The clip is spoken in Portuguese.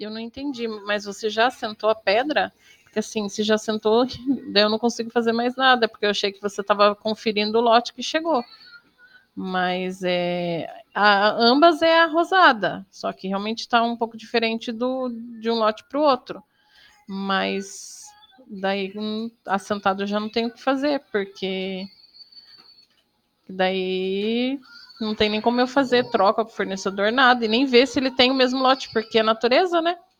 Eu não entendi, mas você já assentou a pedra? Porque assim, se já assentou, daí eu não consigo fazer mais nada, porque eu achei que você estava conferindo o lote que chegou. Mas ambas é a rosada, só que realmente está um pouco diferente de um lote para o outro. Mas daí assentado eu já não tenho o que fazer, porque daí não tem nem como eu fazer troca com o fornecedor, nada, e nem ver se ele tem o mesmo lote, porque é natureza, né?